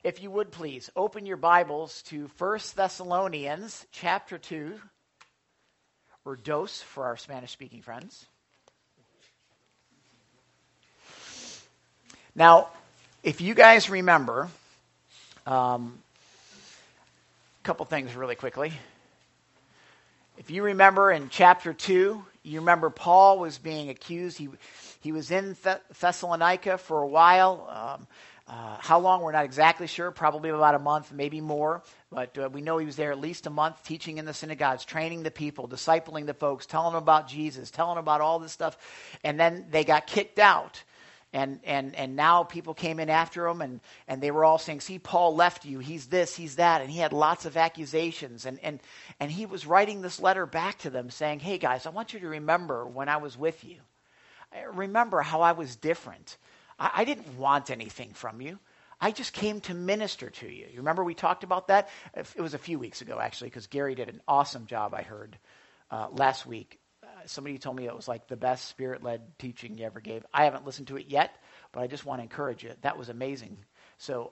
If you would please, open your Bibles to 1 Thessalonians chapter 2, or dos for our Spanish-speaking friends. Now, if you guys remember, a couple things really quickly. If you remember in chapter 2, you remember Paul was being accused. He was in Thessalonica for a while. How long, we're not exactly sure. Probably about a month, maybe more. But we know he was there at least a month, teaching in the synagogues, training the people, discipling the folks, telling them about Jesus, telling them about all this stuff. And then they got kicked out. And now people came in after him, and they were all saying, see, Paul left you. He's this, he's that. And he had lots of accusations. And he was writing this letter back to them saying, hey, guys, I want you to remember when I was with you. Remember how I was different. I didn't want anything from you. I just came to minister to you. You remember we talked about that? It was a few weeks ago, actually, because Gary did an awesome job, I heard, last week. Somebody told me it was like the best Spirit-led teaching you ever gave. I haven't listened to it yet, but I just want to encourage you. That was amazing. So,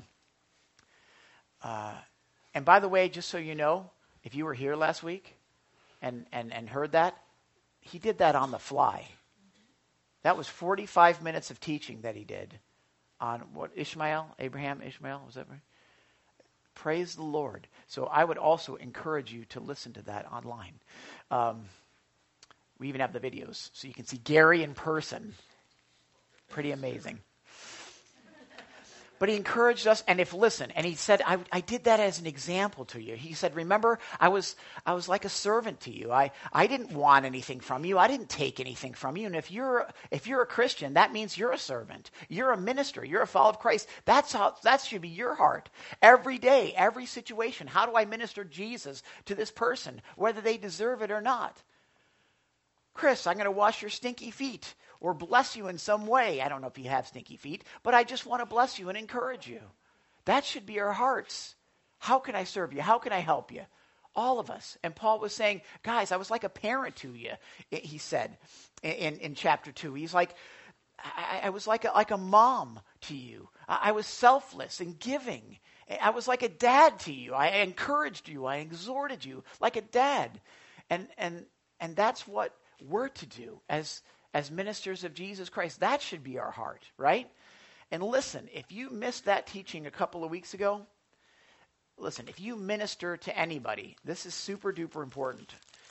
and by the way, just so you know, if you were here last week and heard that, he did that on the fly. That was 45 minutes of teaching that he did on what, Abraham, was that right? Praise the Lord. So I would also encourage you to listen to that online. We even have the videos, so you can see Gary in person. Pretty amazing. But he encouraged us, and he said, I did that as an example to you. He said, remember, I was like a servant to you. I didn't want anything from you. I didn't take anything from you. And if you're a Christian, that means you're a servant. You're a minister. You're a follower of Christ. That should be your heart. Every day, every situation. How do I minister Jesus to this person, whether they deserve it or not? Chris, I'm going to wash your stinky feet or bless you in some way. I don't know if you have stinky feet, but I just want to bless you and encourage you. That should be our hearts. How can I serve you? How can I help you? All of us. And Paul was saying, guys, I was like a parent to you, he said in chapter 2. He's like, I was like a mom to you. I was selfless and giving. I was like a dad to you. I encouraged you. I exhorted you like a dad. And that's what we're to do as ministers of Jesus Christ. That should be our heart, right? And listen, if you missed that teaching a couple of weeks ago, listen, if you minister to anybody, this is super duper important.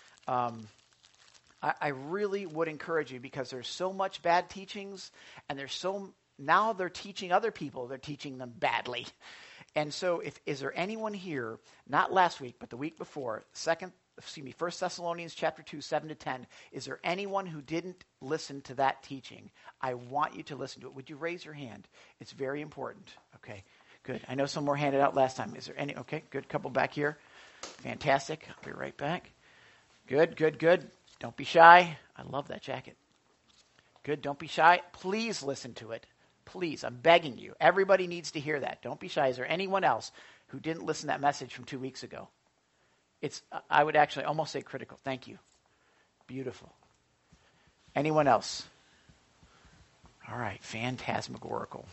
I really would encourage you, because there's so much bad teachings, and now they're teaching other people, they're teaching them badly. And so is there anyone here, not last week, but the week before, 1 Thessalonians chapter 2, 7-10. Is there anyone who didn't listen to that teaching? I want you to listen to it. Would you raise your hand? It's very important. Okay, good. I know some more handed out last time. Is there any? Okay, good. Couple back here. Fantastic. I'll be right back. Good. Don't be shy. I love that jacket. Good. Don't be shy. Please listen to it. Please, I'm begging you. Everybody needs to hear that. Don't be shy. Is there anyone else who didn't listen to that message from 2 weeks ago? I would actually almost say critical. Thank you. Beautiful. Anyone else? All right. Phantasmagorical.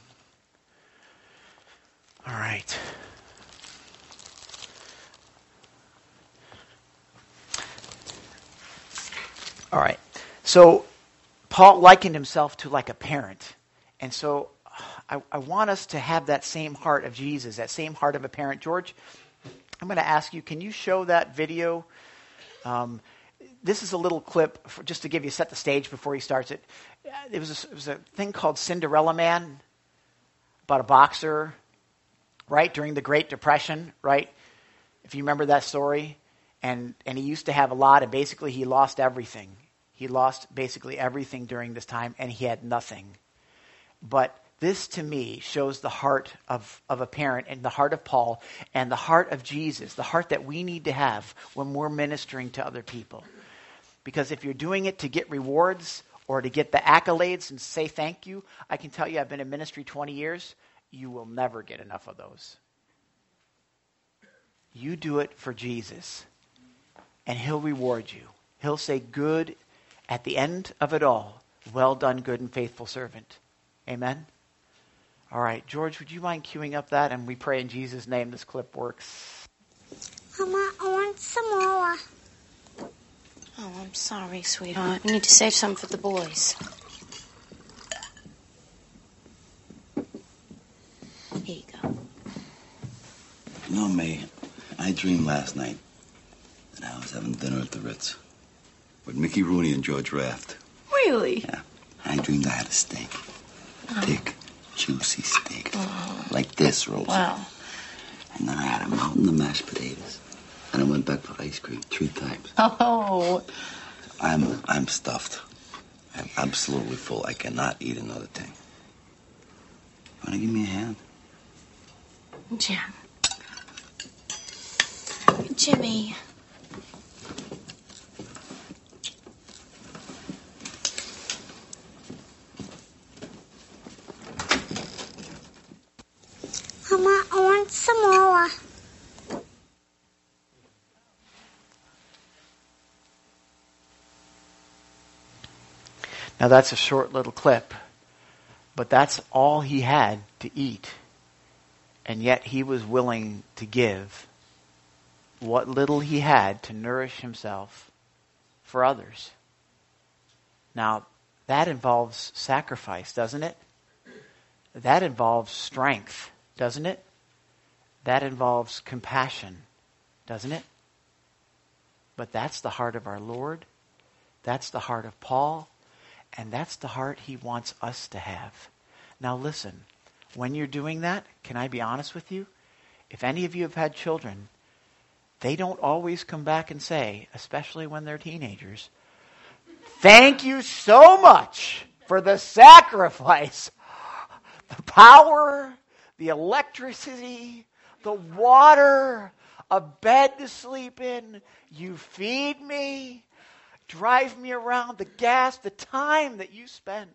All right. All right. So Paul likened himself to like a parent. And so I want us to have that same heart of Jesus, that same heart of a parent. George, I'm going to ask you, can you show that video? This is a little clip just to set the stage before he starts it. It was a thing called Cinderella Man, about a boxer, right, during the Great Depression, right? If you remember that story. And he used to have a lot, and basically he lost everything. He lost basically everything during this time, and he had nothing. But this, to me, shows the heart of a parent, and the heart of Paul, and the heart of Jesus, the heart that we need to have when we're ministering to other people. Because if you're doing it to get rewards or to get the accolades and say thank you, I can tell you, I've been in ministry 20 years, you will never get enough of those. You do it for Jesus, and he'll reward you. He'll say good at the end of it all. Well done, good and faithful servant. Amen? All right, George, would you mind queuing up that? And we pray in Jesus' name this clip works. Mama, I want some more. Oh, I'm sorry, sweetheart. We need to save some for the boys. Here you go. You know, May, I dreamed last night that I was having dinner at the Ritz with Mickey Rooney and George Raft. Really? Yeah. I dreamed I had a steak. Thick, juicy steak. Like this, Rosie. Wow. And then I had a mountain of mashed potatoes. And I went back for ice cream 3 times. Oh. I'm stuffed. I'm absolutely full. I cannot eat another thing. Want to give me a hand? Jimmy. Mama, I want some more. Now that's a short little clip, but that's all he had to eat. And yet he was willing to give what little he had to nourish himself for others. Now, that involves sacrifice, doesn't it? That involves strength, doesn't it? That involves compassion, doesn't it? But that's the heart of our Lord. That's the heart of Paul. And that's the heart he wants us to have. Now listen, when you're doing that, can I be honest with you? If any of you have had children, they don't always come back and say, especially when they're teenagers, "Thank you so much for the sacrifice, the power, the electricity, the water, a bed to sleep in. You feed me, drive me around, the gas, the time that you spend.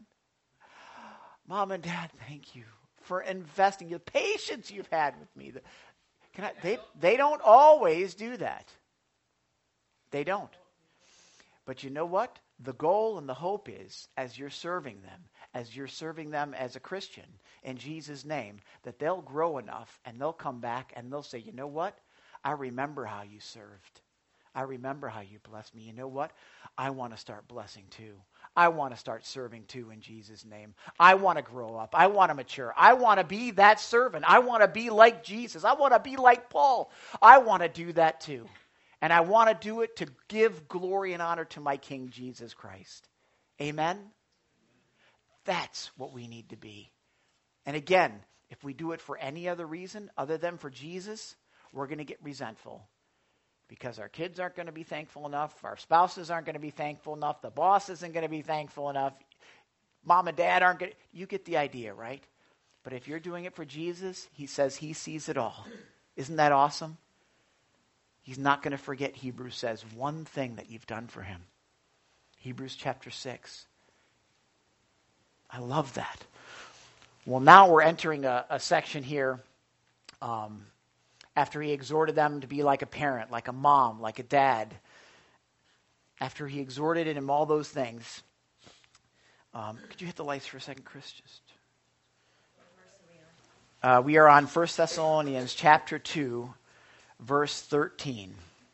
Mom and Dad, thank you for investing, the patience you've had with me." They don't always do that. They don't. But you know what? The goal and the hope is, as you're serving them as a Christian in Jesus' name, that they'll grow enough and they'll come back and they'll say, "You know what? I remember how you served. I remember how you blessed me. You know what? I want to start blessing too. I want to start serving too in Jesus' name. I want to grow up. I want to mature. I want to be that servant. I want to be like Jesus. I want to be like Paul. I want to do that too. And I want to do it to give glory and honor to my King Jesus Christ." Amen? That's what we need to be. And again, if we do it for any other reason other than for Jesus, we're going to get resentful. Because our kids aren't going to be thankful enough, our spouses aren't going to be thankful enough, the boss isn't going to be thankful enough, mom and dad aren't going to... You get the idea, right? But if you're doing it for Jesus, he says he sees it all. Isn't that awesome? He's not going to forget, Hebrews says, one thing that you've done for him. Hebrews chapter 6. I love that. Well, now we're entering a section here after he exhorted them to be like a parent, like a mom, like a dad. After he exhorted him all those things. Could you hit the lights for a second, Chris? We are on 1 Thessalonians chapter 2, verse 13.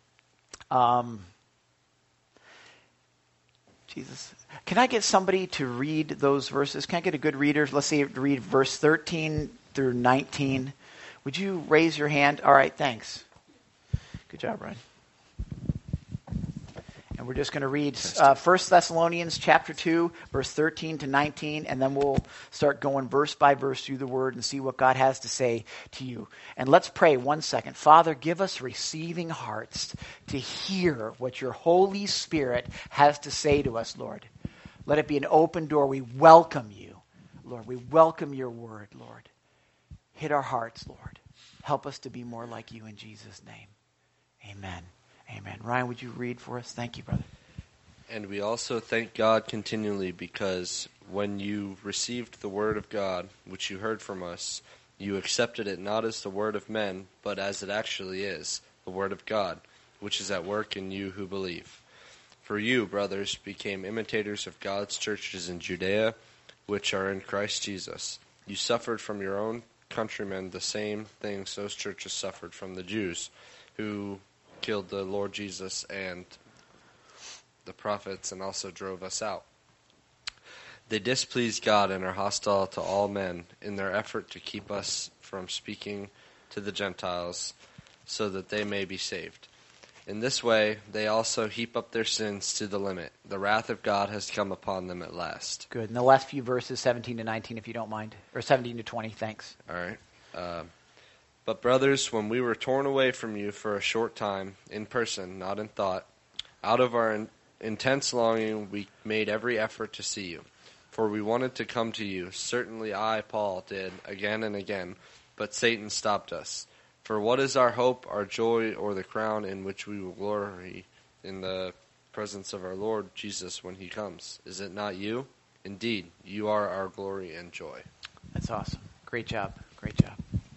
Jesus. Can I get somebody to read those verses? Can I get a good reader? Let's see, read verse 13 through 19. Would you raise your hand? All right, thanks. Good job, Ryan. And we're just going to read 1 Thessalonians chapter 2, verse 13 to 19, and then we'll start going verse by verse through the Word and see what God has to say to you. And let's pray 1 second. Father, give us receiving hearts to hear what your Holy Spirit has to say to us, Lord. Let it be an open door. We welcome you, Lord. We welcome your Word, Lord. Hit our hearts, Lord. Help us to be more like you in Jesus' name. Amen. Amen. Ryan, would you read for us? Thank you, brother. And we also thank God continually because when you received the word of God, which you heard from us, you accepted it not as the word of men, but as it actually is, the word of God, which is at work in you who believe. For you, brothers, became imitators of God's churches in Judea, which are in Christ Jesus. You suffered from your own countrymen the same things those churches suffered from the Jews who killed the Lord Jesus and the prophets and also drove us out. They displease God and are hostile to all men in their effort to keep us from speaking to the Gentiles so that they may be saved. In this way, they also heap up their sins to the limit. The wrath of God has come upon them at last. Good. And the last few verses, 17 to 19, if you don't mind. Or 17 to 20, thanks. All right. But brothers, when we were torn away from you for a short time, in person, not in thought, out of our intense longing, we made every effort to see you. For we wanted to come to you. Certainly I, Paul, did, again and again. But Satan stopped us. For what is our hope, our joy, or the crown in which we will glory in the presence of our Lord Jesus when he comes? Is it not you? Indeed, you are our glory and joy. That's awesome. Great job. Great job.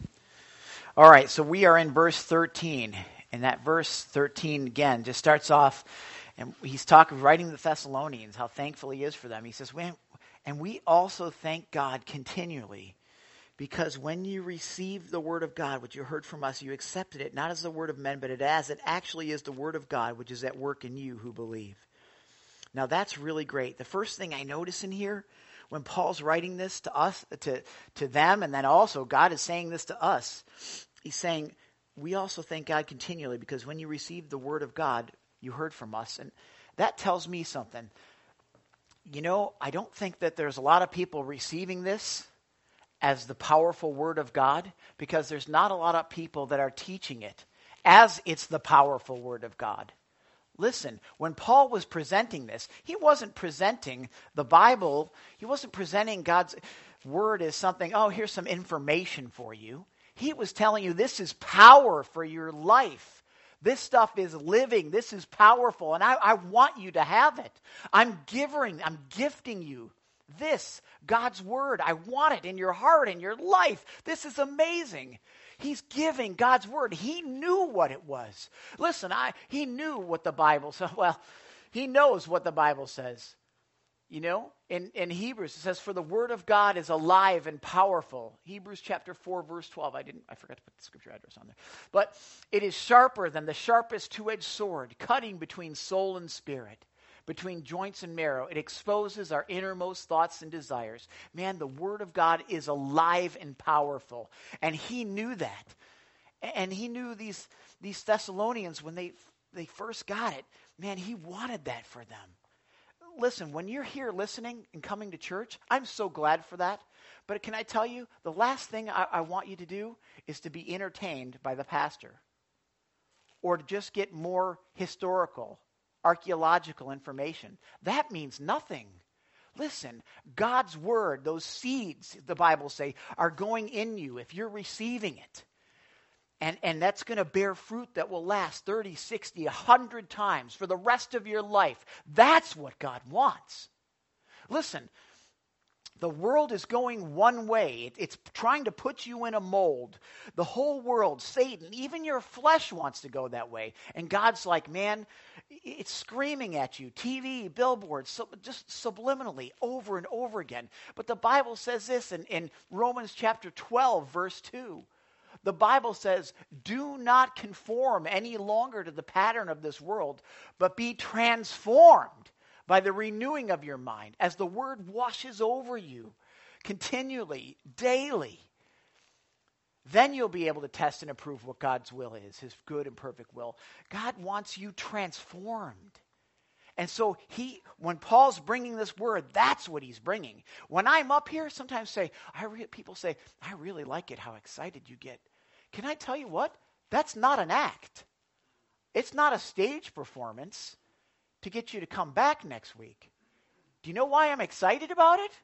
All right, so we are in verse 13. And that verse 13, again, just starts off, and he's writing the Thessalonians, how thankful he is for them. He says, and we also thank God continually, because when you received the word of God, which you heard from us, you accepted it, not as the word of men, but as it actually is the word of God, which is at work in you who believe. Now that's really great. The first thing I notice in here, when Paul's writing this to us, to them, and then also God is saying this to us, he's saying, we also thank God continually, because when you received the word of God, you heard from us. And that tells me something. You know, I don't think that there's a lot of people receiving this as the powerful word of God, because there's not a lot of people that are teaching it as it's the powerful word of God. Listen, when Paul was presenting this, he wasn't presenting the Bible, he wasn't presenting God's word as something, oh, here's some information for you. He was telling you this is power for your life. This stuff is living. This is powerful, and I want you to have it. I'm gifting you this, God's word. I want it in your heart, in your life. This is amazing. He's giving God's word. He knew what it was. Listen, he knew what the Bible said. Well, he knows what the Bible says. You know, in Hebrews, it says, for the word of God is alive and powerful. Hebrews chapter 4, verse 12. I forgot to put the scripture address on there. But it is sharper than the sharpest two-edged sword, cutting between soul and spirit, between joints and marrow. It exposes our innermost thoughts and desires. Man, the word of God is alive and powerful. And he knew that. And he knew these Thessalonians, when they first got it, man, he wanted that for them. Listen, when you're here listening and coming to church, I'm so glad for that. But can I tell you, the last thing I want you to do is to be entertained by the pastor, or to just get more historical, archaeological information. That means nothing. Listen, God's word, those seeds, the Bible say, are going in you if you're receiving it. And that's going to bear fruit that will last 30, 60, 100 times for the rest of your life. That's what God wants. Listen, the world is going one way. It's trying to put you in a mold. The whole world, Satan, even your flesh wants to go that way. And God's like, man, it's screaming at you. TV, billboards, just subliminally over and over again. But the Bible says this in Romans chapter 12, verse 2. The Bible says, do not conform any longer to the pattern of this world, but be transformed by the renewing of your mind as the word washes over you continually, daily. Then you'll be able to test and approve what God's will is, his good and perfect will. God wants you transformed. And so when Paul's bringing this word, that's what he's bringing. When I'm up here, sometimes people say, I really like it, how excited you get. Can I tell you what? That's not an act. It's not a stage performance to get you to come back next week. Do you know why I'm excited about it?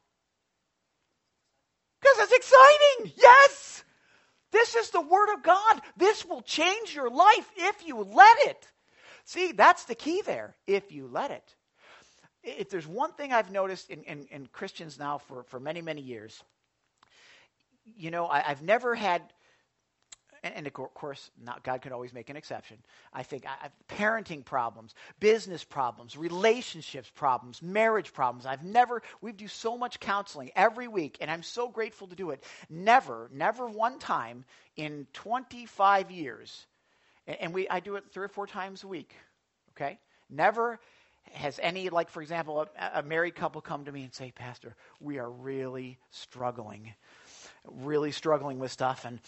Because it's exciting. Yes. This is the word of God. This will change your life if you let it. See, that's the key there, if you let it. If there's one thing I've noticed in Christians now for many, many years, you know, I've never had and of course, not, God could always make an exception. I think parenting problems, business problems, relationships problems, marriage problems. We do so much counseling every week, and I'm so grateful to do it. Never one time in 25 years, and I do it 3 or 4 times a week, okay? Never has any, like, for example, a married couple come to me and say, Pastor, we are really struggling with stuff, and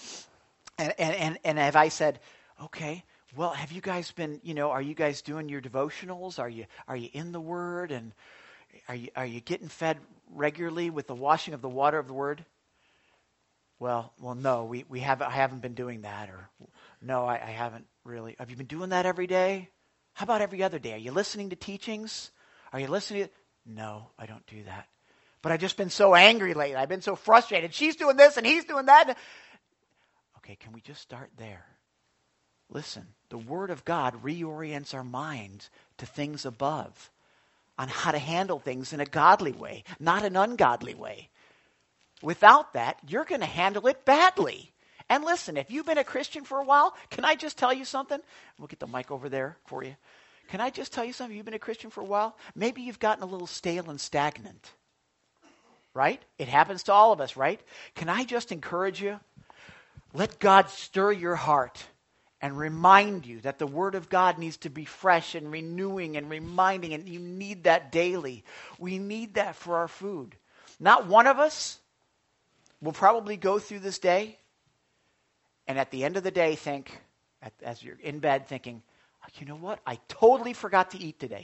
have I said, okay, well, have you guys been, are you guys doing your devotionals? Are you in the Word? And are you getting fed regularly with the washing of the water of the Word? Well, no, I haven't been doing that. Or no, I haven't really. Have you been doing that every day? How about every other day? Are you listening to teachings? Are you listening to... No, I don't do that. But I've just been so angry lately. I've been so frustrated. She's doing this and he's doing that. Okay, can we just start there? Listen, the Word of God reorients our minds to things above, on how to handle things in a godly way, not an ungodly way. Without that, you're going to handle it badly. And listen, if you've been a Christian for a while, can I just tell you something? We'll get the mic over there for you. Can I just tell you something? You've been a Christian for a while? Maybe you've gotten a little stale and stagnant. Right? It happens to all of us, right? Can I just encourage you? Let God stir your heart and remind you that the Word of God needs to be fresh and renewing and reminding, and you need that daily. We need that for our food. Not one of us will probably go through this day and at the end of the day think, as you're in bed thinking, you know what? I totally forgot to eat today.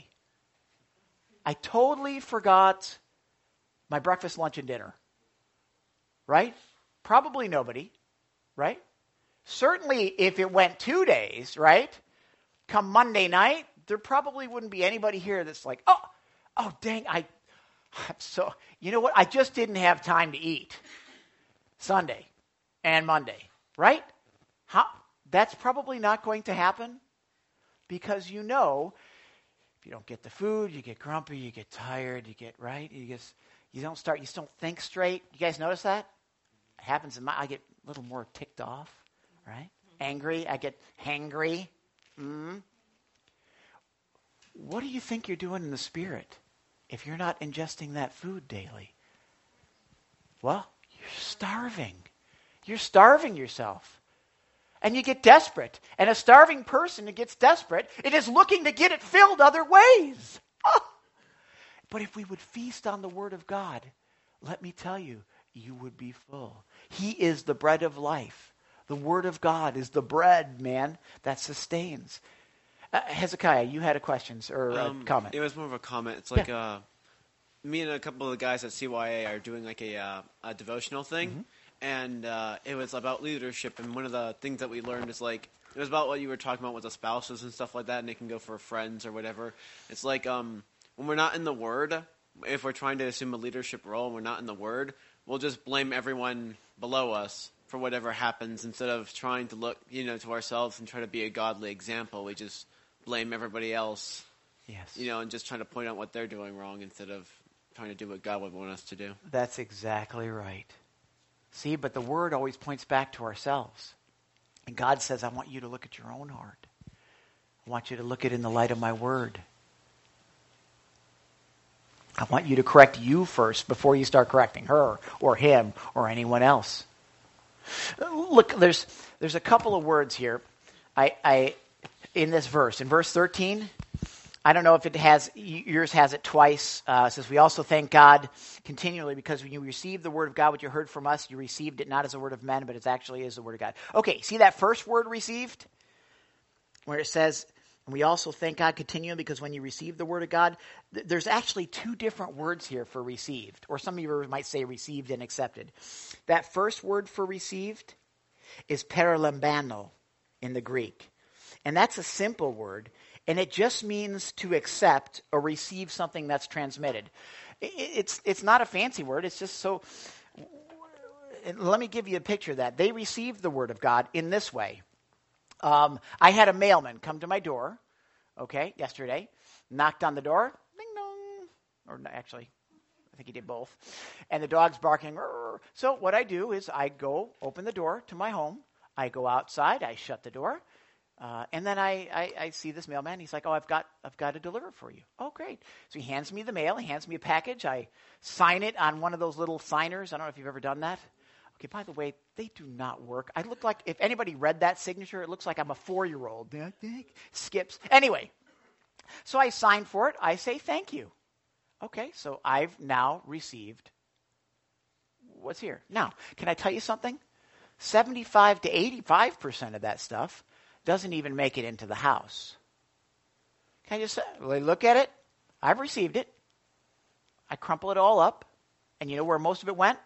I totally forgot my breakfast, lunch, and dinner. Right? Probably nobody. Right? Certainly if it went 2 days, right? Come Monday night, there probably wouldn't be anybody here that's like, oh dang, so, you know what? I just didn't have time to eat Sunday and Monday. Right? That's probably not going to happen because if you don't get the food, you get grumpy, you get tired, right? You don't think straight. You guys notice that? It happens I get a little more ticked off, right? Angry, I get hangry. What do you think you're doing in the Spirit if you're not ingesting that food daily? Well, you're starving. You're starving yourself. And you get desperate. And a starving person that gets desperate, it is looking to get it filled other ways. But if we would feast on the Word of God, let me tell you, you would be full. He is the bread of life. The Word of God is the bread, man, that sustains. Hezekiah, you had a question or a comment. It was more of a comment. It's like me and a couple of the guys at CYA are doing like a devotional thing. Mm-hmm. And it was about leadership, and one of the things that we learned is like, it was about what you were talking about with the spouses and stuff like that, and they can go for friends or whatever. It's like when we're not in the Word, if we're trying to assume a leadership role and we're not in the Word, we'll just blame everyone below us for whatever happens instead of trying to look, to ourselves and try to be a godly example. We just blame everybody else, yes, and just trying to point out what they're doing wrong instead of trying to do what God would want us to do. That's exactly right. See, but the Word always points back to ourselves. And God says, I want you to look at your own heart. I want you to look at it in the light of my Word. I want you to correct you first before you start correcting her or him or anyone else. Look, there's a couple of words here in this verse. In verse 13, I don't know if yours has it twice. It says, we also thank God continually because when you received the word of God, what you heard from us, you received it not as a word of men, but it actually is the word of God. Okay, see that first word received? Where it says, and we also thank God continually because when you received the word of God, there's actually 2 different words here for received. Or some of you might say received and accepted. That first word for received is paralambano in the Greek. And that's a simple word. And it just means to accept or receive something that's transmitted. It's not a fancy word. It's just so... Let me give you a picture of that. They received the word of God in this way. I had a mailman come to my door, yesterday, knocked on the door, ding dong, or actually, I think he did both, and the dog's barking. Rrr. So what I do is I go open the door to my home, I go outside, I shut the door, and then I see this mailman. He's like, "Oh, I've got to deliver for you." Oh, great. So he hands me the mail. He hands me a package. I sign it on one of those little signers. I don't know if you've ever done that. Okay, by the way, they do not work. I look like, if anybody read that signature, it looks like I'm a 4-year-old. Skips. Anyway, so I sign for it. I say thank you. Okay, so I've now received what's here. Now, can I tell you something? 75 to 85% of that stuff doesn't even make it into the house. Can I just say, look at it? I've received it. I crumple it all up. And you know where most of it went?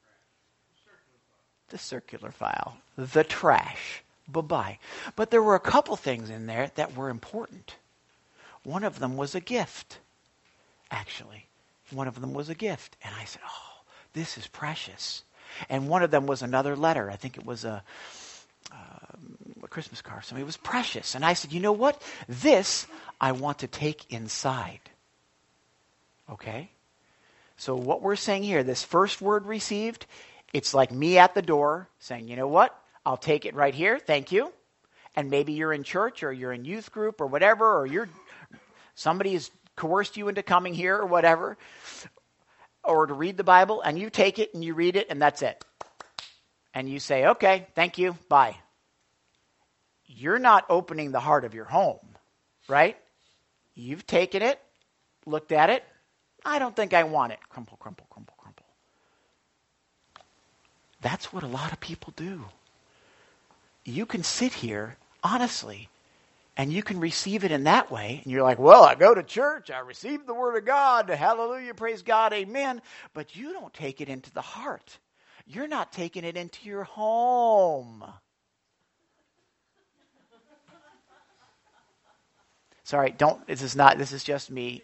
The circular file. The trash. Bye-bye. But there were a couple things in there that were important. One of them was a gift. Actually, one of them was a gift. And I said, oh, this is precious. And one of them was another letter. I think it was a Christmas card. So it was precious. And I said, you know what? This I want to take inside. Okay? So what we're saying here, this first word received, it's like me at the door saying, you know what? I'll take it right here. Thank you. And maybe you're in church or you're in youth group or whatever, or somebody has coerced you into coming here or whatever, or to read the Bible, and you take it and you read it and that's it. And you say, okay, thank you, bye. You're not opening the heart of your home, right? You've taken it, looked at it. I don't think I want it. Crumple, crumple, crumple, crumple. That's what a lot of people do. You can sit here, honestly, and you can receive it in that way. And you're like, well, I go to church. I receive the word of God. Hallelujah, praise God, amen. But you don't take it into the heart. You're not taking it into your home. Sorry, this is just me.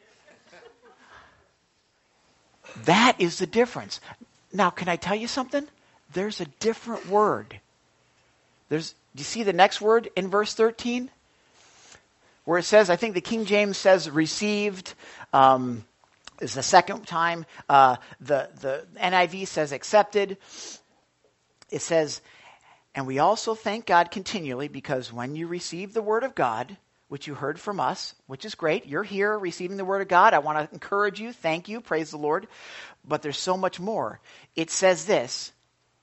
That is the difference. Now, can I tell you something? There's a different word. Do you see the next word in verse 13? Where it says, I think the King James says received, is the second time. The NIV says accepted. It says, and we also thank God continually because when you receive the word of God, which you heard from us, which is great. You're here receiving the word of God. I want to encourage you. Thank you. Praise the Lord. But there's so much more. It says this.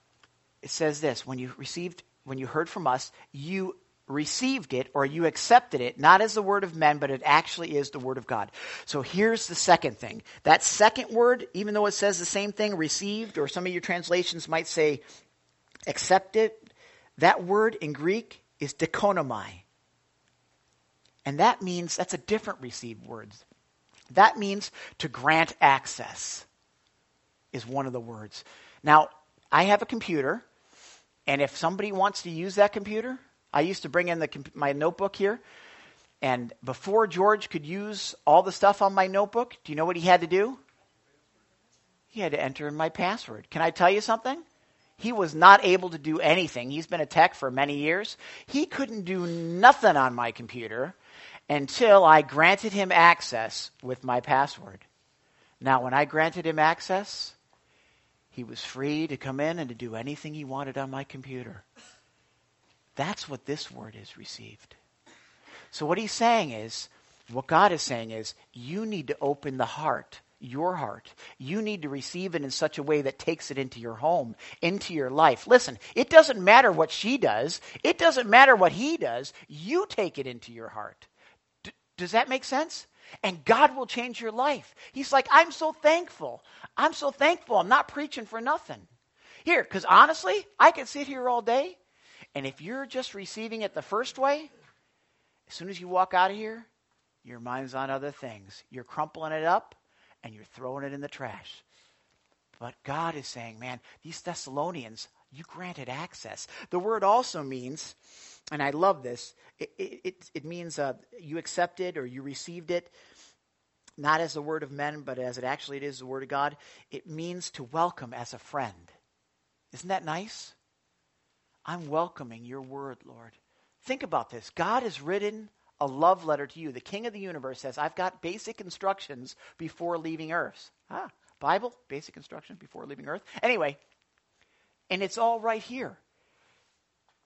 When you heard from us, you received it or you accepted it, not as the word of men, but it actually is the word of God. So here's the second thing. That second word, even though it says the same thing, received, or some of your translations might say accepted, that word in Greek is dikonomai. And that means, that's a different received word. That means to grant access is one of the words. Now, I have a computer, and if somebody wants to use that computer, I used to bring in my notebook here, and before George could use all the stuff on my notebook, do you know what he had to do? He had to enter in my password. Can I tell you something? He was not able to do anything. He's been a tech for many years. He couldn't do nothing on my computer until I granted him access with my password. Now, when I granted him access, he was free to come in and to do anything he wanted on my computer. That's what this word is, received. So what he's saying is, what God is saying is, you need to open the heart, your heart. You need to receive it in such a way that takes it into your home, into your life. Listen, it doesn't matter what she does. It doesn't matter what he does. You take it into your heart. Does that make sense? And God will change your life. He's like, I'm so thankful. I'm so thankful. I'm not preaching for nothing. Here, because honestly, I could sit here all day, and if you're just receiving it the first way, as soon as you walk out of here, your mind's on other things. You're crumpling it up, and you're throwing it in the trash. But God is saying, man, these Thessalonians, you granted access. The word also means, and I love this, it means you accepted or you received it, not as the word of men, but as it actually is the word of God. It means to welcome as a friend. Isn't that nice? I'm welcoming your word, Lord. Think about this. God has written a love letter to you. The King of the universe says, I've got basic instructions before leaving earth. Bible, basic instructions before leaving earth. Anyway, and it's all right here.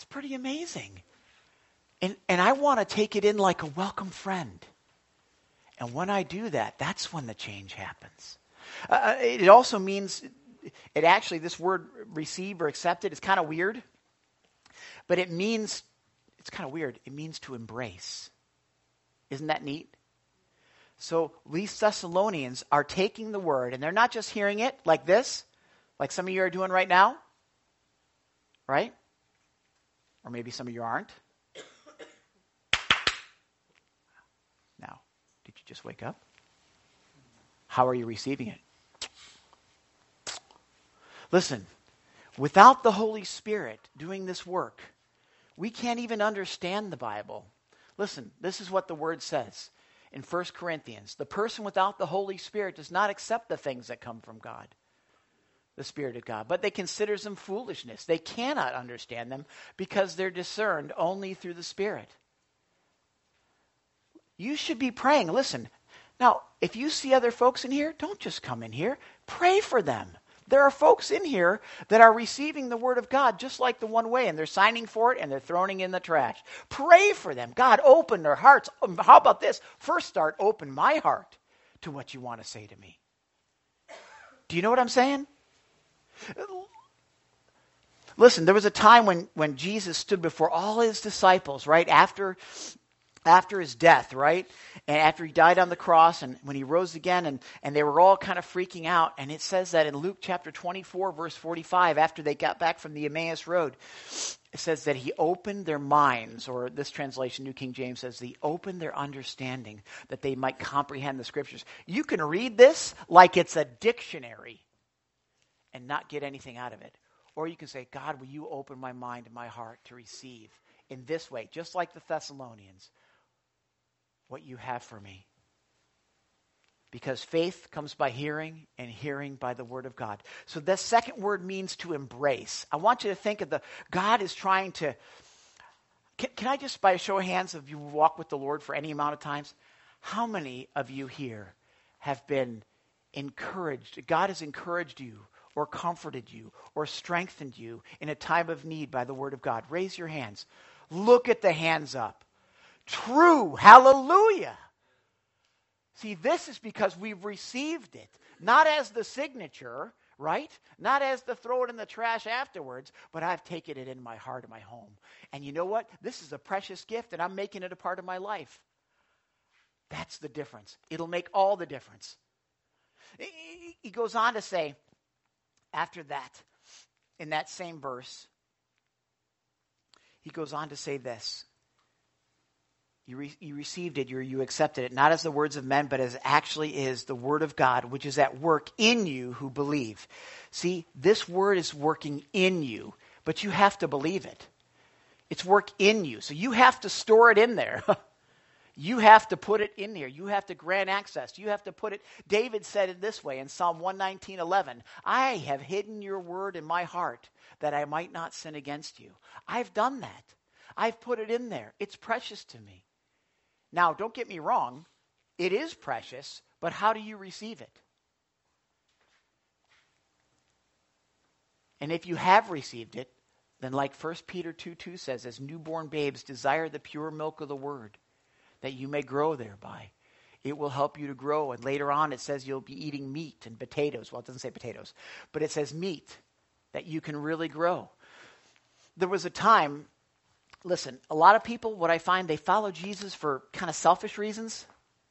That's pretty amazing. And I want to take it in like a welcome friend. And when I do that, that's when the change happens. It also means, this word receive or accepted is kind of weird. But it means, it's kind of weird, it means to embrace. Isn't that neat? So these Thessalonians are taking the word, and they're not just hearing it like this, like some of you are doing right now, right? Or maybe some of you aren't. Now, did you just wake up? How are you receiving it? Listen, without the Holy Spirit doing this work, we can't even understand the Bible. Listen, this is what the Word says in 1 Corinthians. The person without the Holy Spirit does not accept the things that come from God, the Spirit of God, but they consider them foolishness. They cannot understand them because they're discerned only through the Spirit. You should be praying. Listen, now, if you see other folks in here, don't just come in here. Pray for them. There are folks in here that are receiving the Word of God just like the one way, and they're signing for it, and they're throwing it in the trash. Pray for them. God, open their hearts. How about this? First start, open my heart to what you want to say to me. Do you know what I'm saying? Listen, there was a time when Jesus stood before all his disciples, right, after his death, right? And after he died on the cross and when he rose again, and they were all kind of freaking out. And it says that in Luke chapter 24, verse 45, after they got back from the Emmaus Road, it says that he opened their minds, or this translation, New King James says, he opened their understanding that they might comprehend the Scriptures. You can read this like it's a dictionary and not get anything out of it. Or you can say, God, will you open my mind and my heart to receive in this way, just like the Thessalonians, what you have for me. Because faith comes by hearing, and hearing by the Word of God. So the second word means to embrace. I want you to think of God is trying to, can I just, by a show of hands, if you walk with the Lord for any amount of times, how many of you here have been encouraged? God has encouraged you, or comforted you, or strengthened you in a time of need by the Word of God. Raise your hands. Look at the hands up. True. Hallelujah. See, this is because we've received it. Not as the signature, right? Not as the throw it in the trash afterwards, but I've taken it in my heart and my home. And you know what? This is a precious gift, and I'm making it a part of my life. That's the difference. It'll make all the difference. He goes on to say, after that, in that same verse, he goes on to say this. You received it, you accepted it, not as the words of men, but as actually is the Word of God, which is at work in you who believe. See, this Word is working in you, but you have to believe it. It's work in you, so you have to store it in there. You have to put it in here. You have to grant access. You have to put it. David said it this way in Psalm 119:11. I have hidden your word in my heart that I might not sin against you. I've done that. I've put it in there. It's precious to me. Now, don't get me wrong. It is precious, but how do you receive it? And if you have received it, then like 1 Peter 2:2 says, as newborn babes, desire the pure milk of the word, that you may grow thereby. It will help you to grow. And later on it says you'll be eating meat and potatoes. Well, it doesn't say potatoes, but it says meat, that you can really grow. There was a time, listen, a lot of people, what I find, they follow Jesus for kind of selfish reasons.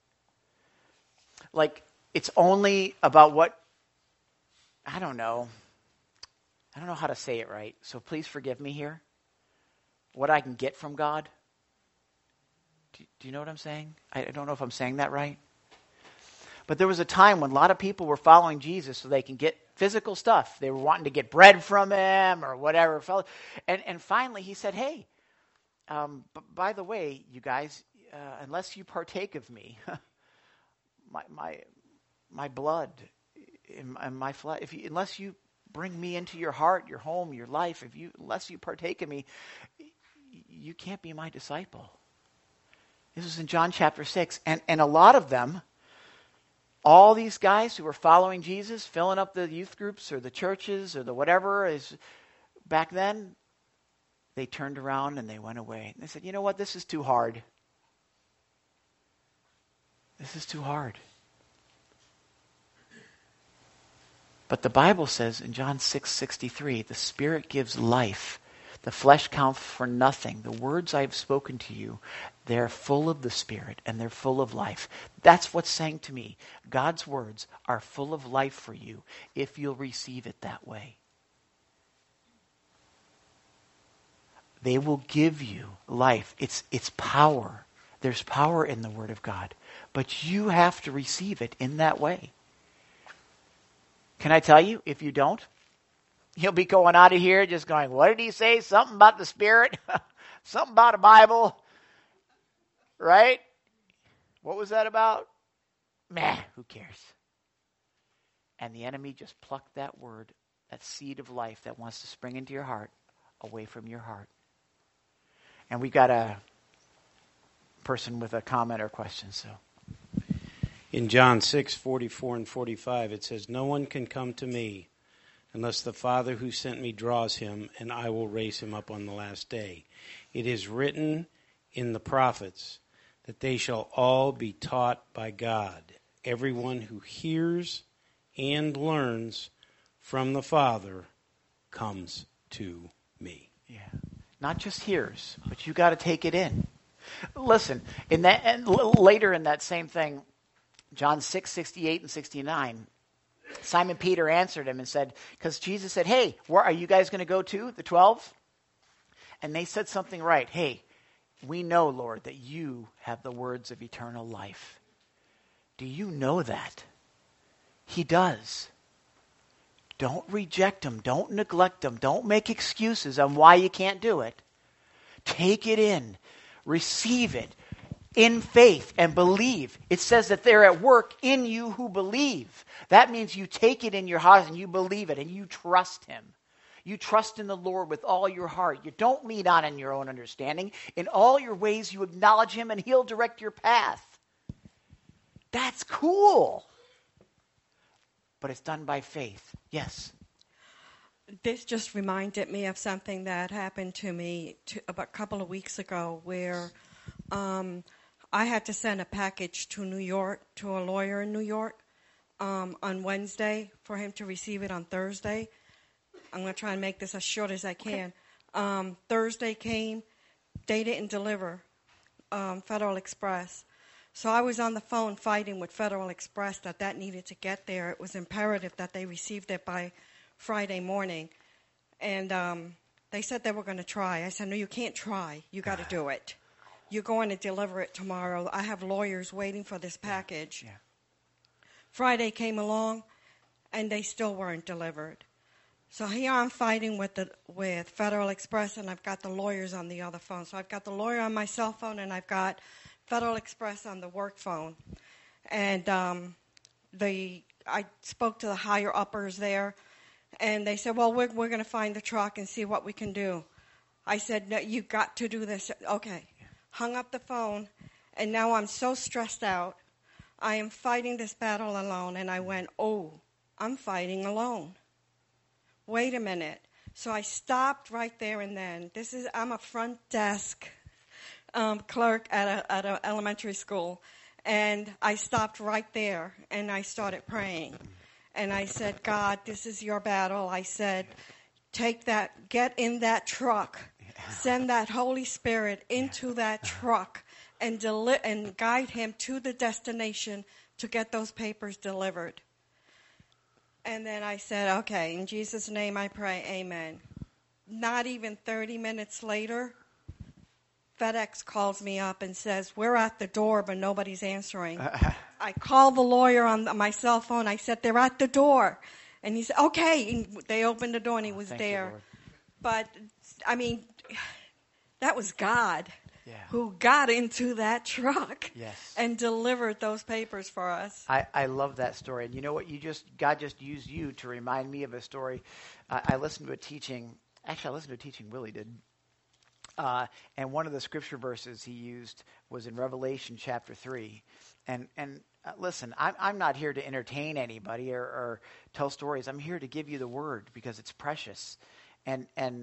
Like, it's only about what, I don't know how to say it right, so please forgive me here. What I can get from God. Do you know what I'm saying? I don't know if I'm saying that right. But there was a time when a lot of people were following Jesus so they can get physical stuff. They were wanting to get bread from him or whatever. And finally he said, hey, by the way, you guys, unless you partake of me, my blood and my flesh, unless you bring me into your heart, your home, your life, unless you partake of me, you can't be my disciple. This is in John chapter 6. And a lot of them, all these guys who were following Jesus, filling up the youth groups or the churches or the whatever is back then, they turned around and they went away. And they said, you know what? This is too hard. This is too hard. But the Bible says in John 6:63, the Spirit gives life. The flesh counts for nothing. The words I have spoken to you, they're full of the Spirit and they're full of life. That's what's saying to me. God's words are full of life for you if you'll receive it that way. They will give you life. It's power. There's power in the Word of God. But you have to receive it in that way. Can I tell you, if you don't, you'll be going out of here just going, what did he say? Something about the Spirit? Something about a Bible? Right? What was that about? Meh, who cares? And the enemy just plucked that word, that seed of life that wants to spring into your heart, away from your heart. And we got a person with a comment or question, so. In John 6:44 and 45, it says, no one can come to me unless the Father who sent me draws him, and I will raise him up on the last day. It is written in the prophets that they shall all be taught by God. Everyone who hears and learns from the Father comes to me. Yeah. Not just hears, but you got to take it in. Listen, in that, and later in that same thing, John 6:68 and 69, Simon Peter answered him and said, because Jesus said, hey, where are you guys going to go to, the 12? And they said something right. Hey, we know, Lord, that you have the words of eternal life. Do you know that? He does. Don't reject him. Don't neglect him. Don't make excuses on why you can't do it. Take it in. Receive it in faith and believe. It says that they're at work in you who believe. That means you take it in your heart and you believe it and you trust him. You trust in the Lord with all your heart. You don't lean on in your own understanding. In all your ways you acknowledge him and he'll direct your path. That's cool. But it's done by faith. Yes. This just reminded me of something that happened to me about a couple of weeks ago where I had to send a package to New York, to a lawyer in New York on Wednesday for him to receive it on Thursday. I'm going to try and make this as short as I can. Okay. Thursday came. They didn't deliver Federal Express. So I was on the phone fighting with Federal Express that needed to get there. It was imperative that they received it by Friday morning. And they said they were going to try. I said, no, you can't try. You got to do it. You're going to deliver it tomorrow. I have lawyers waiting for this package. Yeah. Friday came along, and they still weren't delivered. So here I'm fighting with Federal Express, and I've got the lawyers on the other phone. So I've got the lawyer on my cell phone, and I've got Federal Express on the work phone. And I spoke to the higher uppers there, and they said, well, we're going to find the truck and see what we can do. I said, no, you got to do this. Okay. Hung up the phone, and now I'm so stressed out. I am fighting this battle alone, and I went, oh, I'm fighting alone. Wait a minute. So I stopped right there and then. I'm a front desk clerk at an elementary school, and I stopped right there, and I started praying. And I said, God, this is your battle. I said, get in that truck. Send that Holy Spirit into that truck and guide him to the destination to get those papers delivered. And then I said, okay, in Jesus' name I pray, amen. Not even 30 minutes later, FedEx calls me up and says, we're at the door, but nobody's answering. I called the lawyer on my cell phone. I said, they're at the door. And he said, okay. And they opened the door, and he was there. You, but, I mean, that was God who got into that truck and delivered those papers for us. I love that story. And you know what? God just used you to remind me of a story. I listened to a teaching. Actually, I listened to a teaching Willie did. And one of the scripture verses he used was in Revelation chapter 3. And listen, I'm not here to entertain anybody or tell stories. I'm here to give you the word because it's precious. And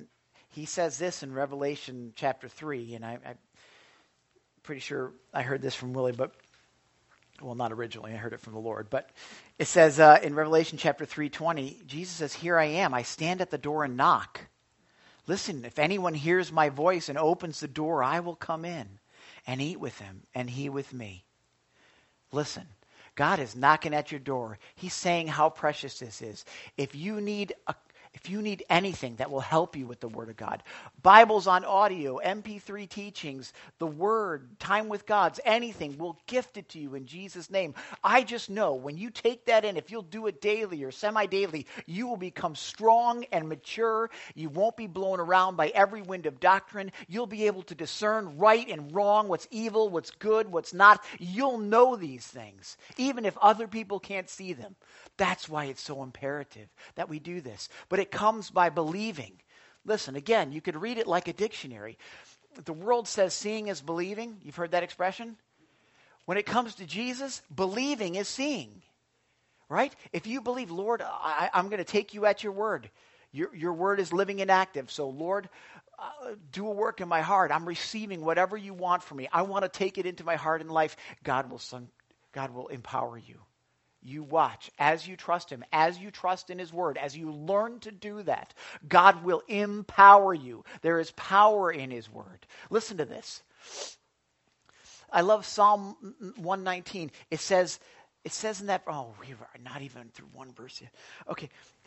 He says this in Revelation chapter 3, and I'm pretty sure I heard this from Willie, but, well, not originally, I heard it from the Lord, but it says in Revelation chapter 3:20, Jesus says, "Here I am, I stand at the door and knock. Listen, if anyone hears my voice and opens the door, I will come in and eat with him, and he with me." Listen, God is knocking at your door. He's saying how precious this is. If you need anything that will help you with the Word of God, Bibles on audio, MP3 teachings, the Word, time with God's, anything, we'll gift it to you in Jesus' name. I just know when you take that in, if you'll do it daily or semi-daily, you will become strong and mature. You won't be blown around by every wind of doctrine. You'll be able to discern right and wrong, what's evil, what's good, what's not. You'll know these things, even if other people can't see them. That's why it's so imperative that we do this. But it comes by believing. Listen, again, you could read it like a dictionary. The world says seeing is believing. You've heard that expression? When it comes to Jesus, believing is seeing. Right? If you believe, Lord, I'm going to take you at your word. Your word is living and active. So, Lord, do a work in my heart. I'm receiving whatever you want from me. I want to take it into my heart and life. God will empower you. You watch as you trust him, as you trust in his word, as you learn to do that, God will empower you. There is power in his word. Listen to this. I love Psalm 119. It says in that, we are not even through one verse yet. Okay.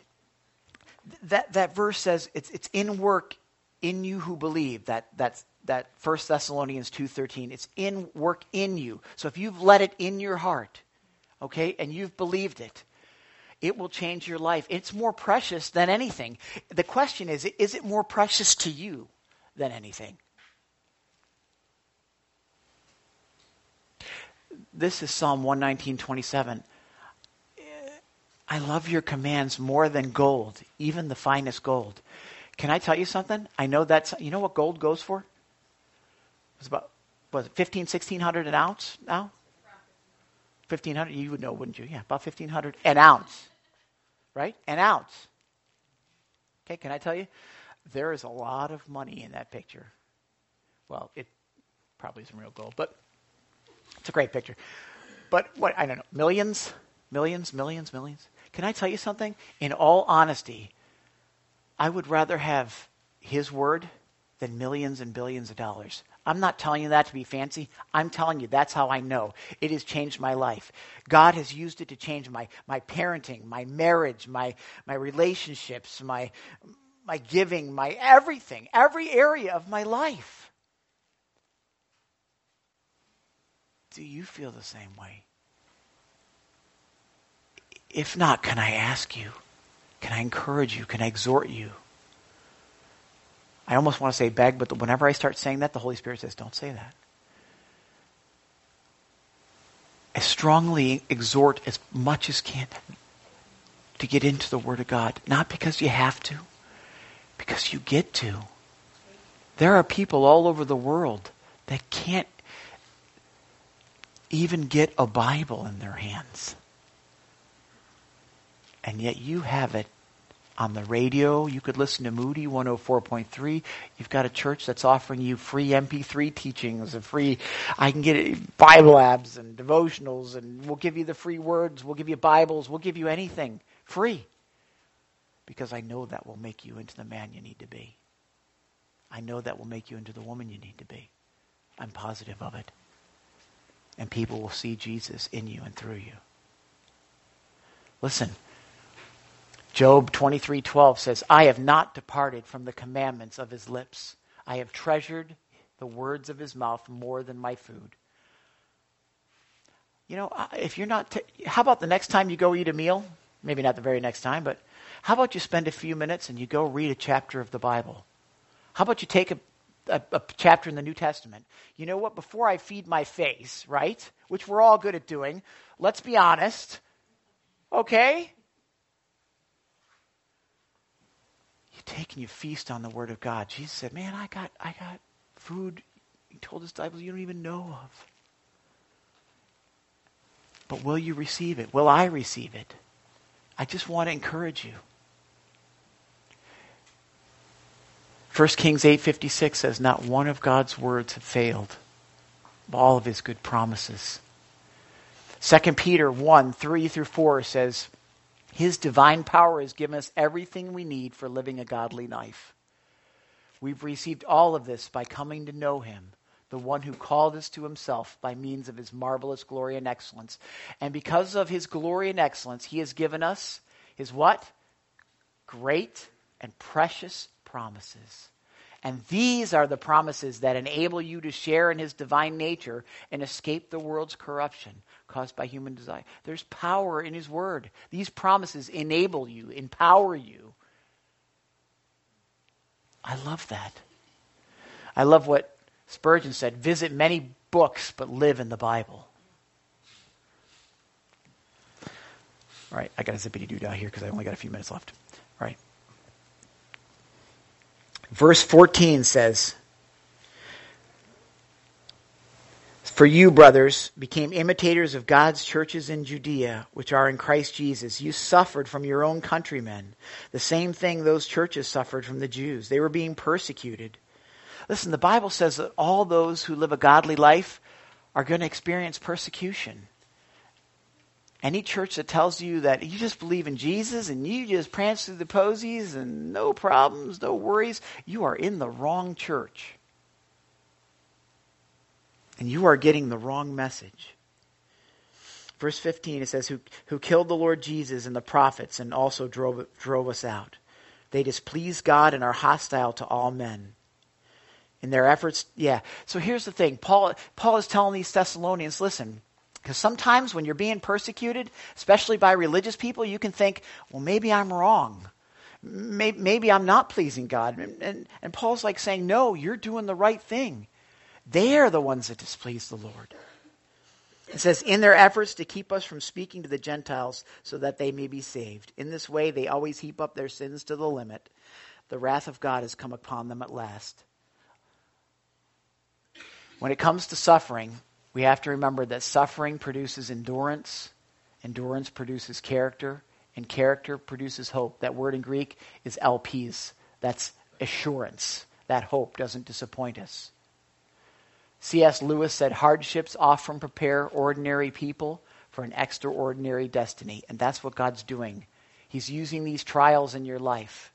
That verse says it's in work in you who believe. That 1 Thessalonians 2:13. It's in work in you. So if you've let it in your heart, okay, and you've believed it, it will change your life. It's more precious than anything. The question is it more precious to you than anything? This is Psalm 119:27. I love your commands more than gold, even the finest gold. Can I tell you something? I know you know what gold goes for? It's about, was it $1,500-$1,600 an ounce now? 1,500, you would know, wouldn't you? Yeah, about 1,500 an ounce, right? An ounce. Okay, can I tell you? There is a lot of money in that picture. Well, it probably isn't real gold, but it's a great picture. But what, I don't know, millions. Can I tell you something? In all honesty, I would rather have his word than millions and billions of dollars. I'm not telling you that to be fancy. I'm telling you that's how I know. It has changed my life. God has used it to change my parenting, my marriage, my relationships, my giving, my everything, every area of my life. Do you feel the same way? If not, can I ask you? Can I encourage you? Can I exhort you? I almost want to say beg, but whenever I start saying that, the Holy Spirit says, don't say that. I strongly exhort as much as can to get into the Word of God. Not because you have to, because you get to. There are people all over the world that can't even get a Bible in their hands. And yet you have it on the radio. You could listen to Moody 104.3. You've got a church that's offering you free MP3 teachings and free, I can get it, Bible apps and devotionals, and we'll give you the free words, we'll give you Bibles, we'll give you anything free. Because I know that will make you into the man you need to be. I know that will make you into the woman you need to be. I'm positive of it. And people will see Jesus in you and through you. Listen. Job 23:12 says, I have not departed from the commandments of his lips. I have treasured the words of his mouth more than my food. You know, if you're not, how about the next time you go eat a meal? Maybe not the very next time, but how about you spend a few minutes and you go read a chapter of the Bible? How about you take a chapter in the New Testament? You know what? Before I feed my face, right? Which we're all good at doing. Let's be honest. Okay? You take and you feast on the Word of God. Jesus said, man, I got food. He told his disciples you don't even know of. But will you receive it? Will I receive it? I just want to encourage you. 1 Kings 8:56 says, not one of God's words have failed. All of his good promises. 2 Peter 1:3-4 says, his divine power has given us everything we need for living a godly life. We've received all of this by coming to know him, the one who called us to himself by means of his marvelous glory and excellence. And because of his glory and excellence, he has given us his what? Great and precious promises. And these are the promises that enable you to share in his divine nature and escape the world's corruption caused by human desire. There's power in his word. These promises enable you, empower you. I love that. I love what Spurgeon said, visit many books, but live in the Bible. All right, I got a zippity-doo-dah here because I only got a few minutes left. All right. Verse 14 says, for you, brothers, became imitators of God's churches in Judea, which are in Christ Jesus. You suffered from your own countrymen. The same thing those churches suffered from the Jews. They were being persecuted. Listen, the Bible says that all those who live a godly life are going to experience persecution. Any church that tells you that you just believe in Jesus and you just prance through the posies and no problems, no worries, you are in the wrong church. And you are getting the wrong message. Verse 15, it says, who killed the Lord Jesus and the prophets and also drove us out. They displease God and are hostile to all men. In their efforts, So here's the thing. Paul is telling these Thessalonians, listen, because sometimes when you're being persecuted, especially by religious people, you can think, well, maybe I'm wrong. Maybe I'm not pleasing God. And Paul's like saying, no, you're doing the right thing. They are the ones that displease the Lord. It says, in their efforts to keep us from speaking to the Gentiles so that they may be saved. In this way, they always heap up their sins to the limit. The wrath of God has come upon them at last. When it comes to suffering, we have to remember that suffering produces endurance. Endurance produces character. And character produces hope. That word in Greek is elpis. That's assurance. That hope doesn't disappoint us. C.S. Lewis said, hardships often prepare ordinary people for an extraordinary destiny. And that's what God's doing. He's using these trials in your life.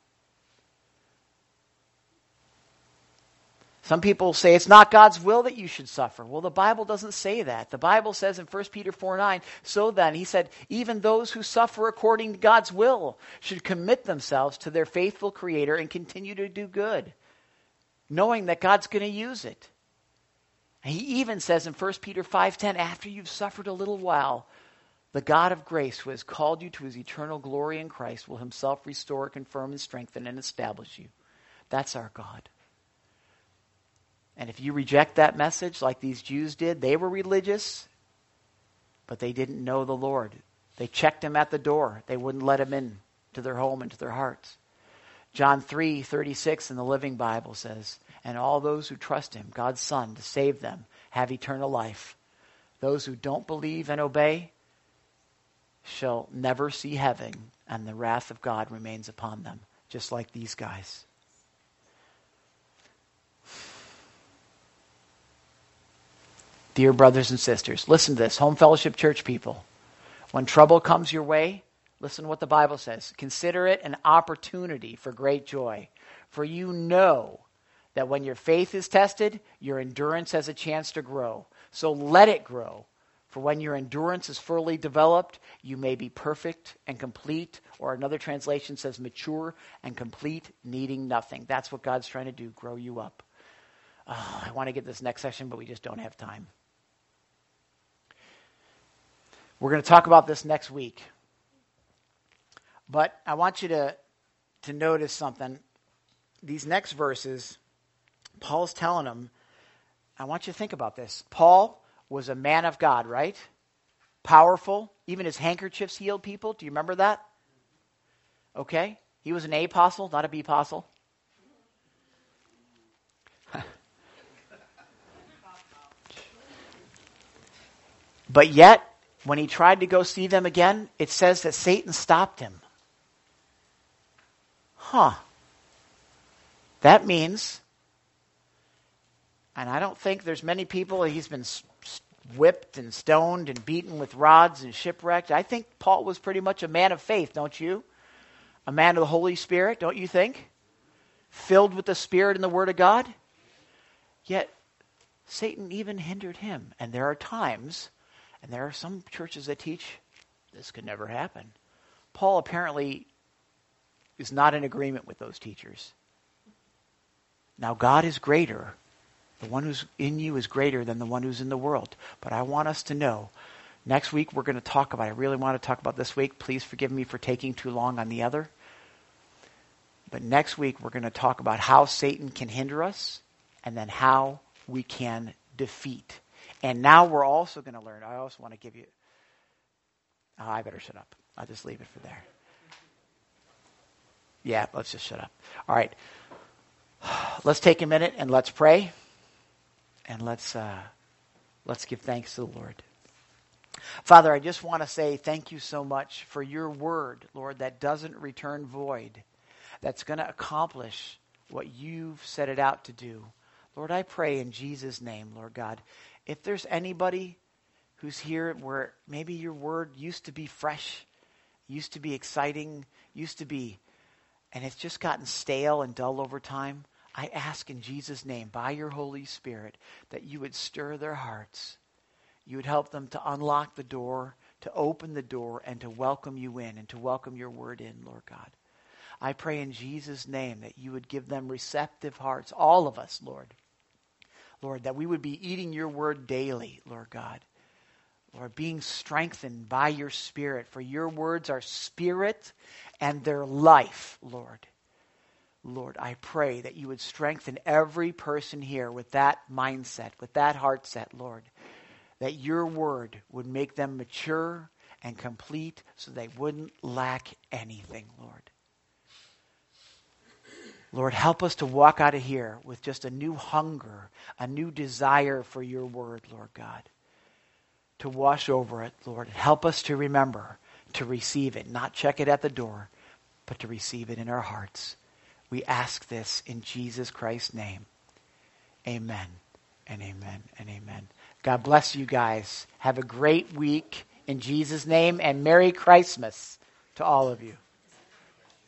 Some people say it's not God's will that you should suffer. Well, the Bible doesn't say that. The Bible says in 1 Peter 4:9, so then, he said, even those who suffer according to God's will should commit themselves to their faithful Creator and continue to do good, knowing that God's going to use it. And he even says in 1 Peter 5:10, after you've suffered a little while, the God of grace who has called you to his eternal glory in Christ will himself restore, confirm, and strengthen, and establish you. That's our God. And if you reject that message like these Jews did, they were religious, but they didn't know the Lord. They checked him at the door. They wouldn't let him in to their home and to their hearts. John 3:36 in the Living Bible says, and all those who trust him, God's Son, to save them, have eternal life. Those who don't believe and obey shall never see heaven, and the wrath of God remains upon them, just like these guys. Dear brothers and sisters, listen to this, Home Fellowship Church people. When trouble comes your way, listen to what the Bible says. Consider it an opportunity for great joy. For you know that when your faith is tested, your endurance has a chance to grow. So let it grow. For when your endurance is fully developed, you may be perfect and complete. Or another translation says mature and complete, needing nothing. That's what God's trying to do, grow you up. Oh, I want to get this next section, but we just don't have time. We're going to talk about this next week. But I want you to notice something. These next verses, Paul's telling them, I want you to think about this. Paul was a man of God, right? Powerful. Even his handkerchiefs healed people. Do you remember that? Okay. He was an A-apostle, not a B-apostle. But yet, when he tried to go see them again, it says that Satan stopped him. That means, and I don't think there's many people he's been whipped and stoned and beaten with rods and shipwrecked. I think Paul was pretty much a man of faith, don't you? A man of the Holy Spirit, don't you think? Filled with the Spirit and the Word of God. Yet Satan even hindered him. And there are times, and there are some churches that teach this could never happen. Paul apparently is not in agreement with those teachers. Now God is greater. The one who's in you is greater than the one who's in the world. But I want us to know, next week we're going to talk about, I really want to talk about this week. Please forgive me for taking too long on the other. But next week we're going to talk about how Satan can hinder us and then how we can defeat. And now we're also going to learn, I also want to give you, I better shut up. I'll just leave it for there. Yeah, let's just shut up. All right. Let's take a minute and let's pray. And let's give thanks to the Lord. Father, I just want to say thank you so much for your word, Lord, that doesn't return void, that's going to accomplish what you've set it out to do. Lord, I pray in Jesus' name, Lord God, if there's anybody who's here where maybe your word used to be fresh, used to be exciting, and it's just gotten stale and dull over time, I ask in Jesus' name, by your Holy Spirit, that you would stir their hearts. You would help them to unlock the door, to open the door, and to welcome you in, and to welcome your word in, Lord God. I pray in Jesus' name that you would give them receptive hearts, all of us, Lord. Lord, that we would be eating your word daily, Lord God. Lord, being strengthened by your Spirit, for your words are spirit and they're life, Lord. Lord, I pray that you would strengthen every person here with that mindset, with that heart set, Lord, that your word would make them mature and complete so they wouldn't lack anything, Lord. Lord, help us to walk out of here with just a new hunger, a new desire for your word, Lord God, to wash over it, Lord. Help us to remember to receive it, not check it at the door, but to receive it in our hearts. We ask this in Jesus Christ's name. Amen and amen and amen. God bless you guys. Have a great week in Jesus' name, and Merry Christmas to all of you.